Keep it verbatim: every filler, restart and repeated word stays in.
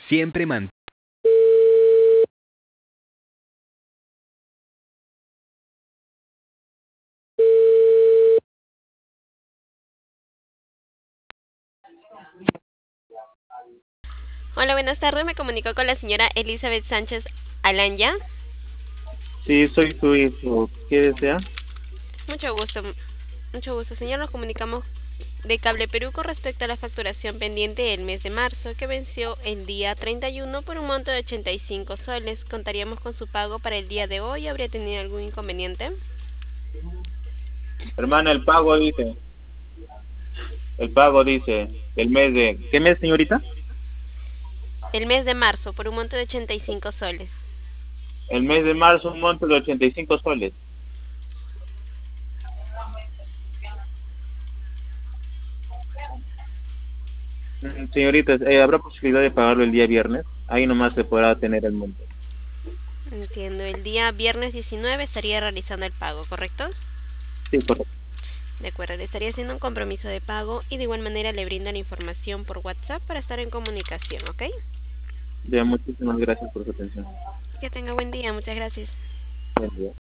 Siempre mantén. Hola, buenas tardes. Me comunico con la señora Elizabeth Sánchez Alanya. Sí, soy su hijo. ¿Qué desea? Mucho gusto, mucho gusto, señor. Nos comunicamos de Cable Perú con respecto a la facturación pendiente del mes de marzo, que venció el día treinta y uno por un monto de ochenta y cinco soles. ¿Contaríamos con su pago para el día de hoy? ¿Habría tenido algún inconveniente? Hermana, el pago dice. El pago dice. El mes de. ¿Qué mes, señorita? El mes de marzo, por un monto de ochenta y cinco soles. El mes de marzo, un monto de ochenta y cinco soles. Mm, Señorita, eh, ¿habrá posibilidad de pagarlo el día viernes? Ahí nomás se podrá tener el monto. Entiendo. El día viernes diecinueve estaría realizando el pago, ¿correcto? Sí, correcto. De acuerdo, le estaría haciendo un compromiso de pago y de igual manera le brindo la información por WhatsApp para estar en comunicación, ¿ok? Ya, muchísimas gracias por su atención. Que tenga buen día, muchas gracias. Buen día.